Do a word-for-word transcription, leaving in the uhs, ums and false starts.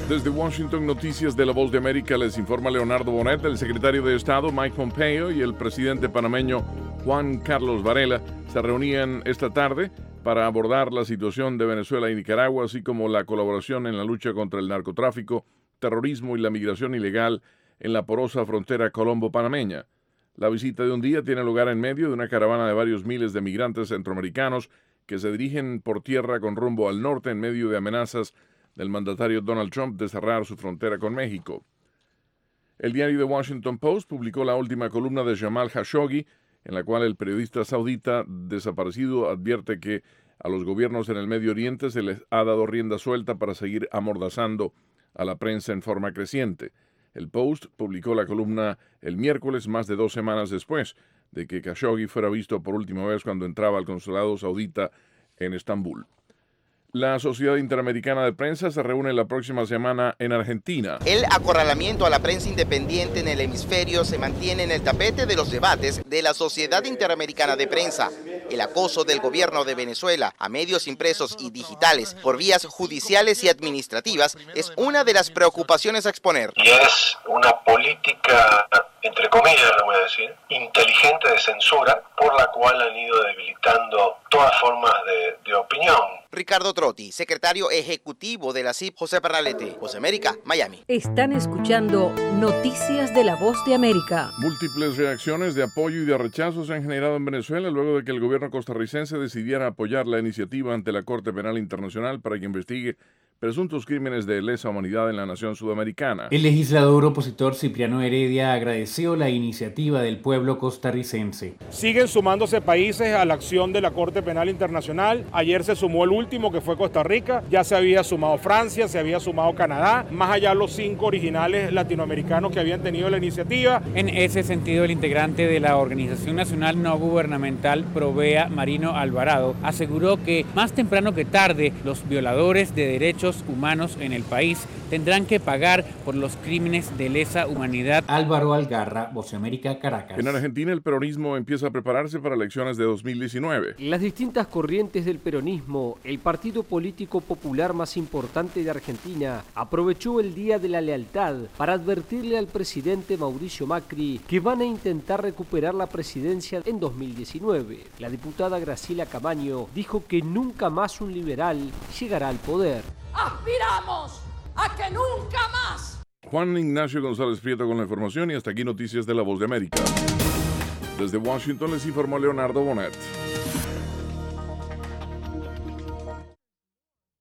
Desde Washington, Noticias de la Voz de América, les informa Leonardo Bonet. El secretario de Estado Mike Pompeo y el presidente panameño Juan Carlos Varela se reunían esta tarde para abordar la situación de Venezuela y Nicaragua, así como la colaboración en la lucha contra el narcotráfico, terrorismo y la migración ilegal en la porosa frontera colombo-panameña. La visita de un día tiene lugar en medio de una caravana de varios miles de migrantes centroamericanos que se dirigen por tierra con rumbo al norte en medio de amenazas del mandatario Donald Trump de cerrar su frontera con México. El diario The Washington Post publicó la última columna de Jamal Khashoggi, en la cual el periodista saudita desaparecido advierte que a los gobiernos en el Medio Oriente se les ha dado rienda suelta para seguir amordazando a la prensa en forma creciente. El Post publicó la columna el miércoles, más de dos semanas después de que Khashoggi fuera visto por última vez cuando entraba al consulado saudita en Estambul. La Sociedad Interamericana de Prensa se reúne la próxima semana en Argentina. El acorralamiento a la prensa independiente en el hemisferio se mantiene en el tapete de los debates de la Sociedad Interamericana de Prensa. El acoso del gobierno de Venezuela a medios impresos y digitales por vías judiciales y administrativas es una de las preocupaciones a exponer. Y es una política, entre comillas le voy a decir, inteligente de censura, por la cual han ido debilitando todas formas de, de opinión. Ricardo Trotti, secretario ejecutivo de la C I P José Pernalete, Voz de América, Miami. Están escuchando Noticias de la Voz de América. Múltiples reacciones de apoyo y de rechazo se han generado en Venezuela luego de que el gobierno costarricense decidiera apoyar la iniciativa ante la Corte Penal Internacional para que investigue presuntos crímenes de lesa humanidad en la nación sudamericana. El legislador opositor Cipriano Heredia agradeció la iniciativa del pueblo costarricense. Siguen sumándose países a la acción de la Corte Penal Internacional. Ayer se sumó el último, que fue Costa Rica. Ya se había sumado Francia, se había sumado Canadá, más allá los cinco originales latinoamericanos que habían tenido la iniciativa. En ese sentido, el integrante de la Organización Nacional No Gubernamental Provea, Marino Alvarado, aseguró que más temprano que tarde los violadores de derechos humanos en el país tendrán que pagar por los crímenes de lesa humanidad. Álvaro Algarra, Voz de América, Caracas. En Argentina, el peronismo empieza a prepararse para elecciones de dos mil diecinueve. Las distintas corrientes del peronismo, el partido político popular más importante de Argentina, aprovechó el Día de la Lealtad para advertirle al presidente Mauricio Macri que van a intentar recuperar la presidencia en dos mil diecinueve. La diputada Graciela Camaño dijo que nunca más un liberal llegará al poder. ¡Aspiramos a que nunca más! Juan Ignacio González Prieto con la información y hasta aquí Noticias de la Voz de América. Desde Washington les informó Leonardo Bonet.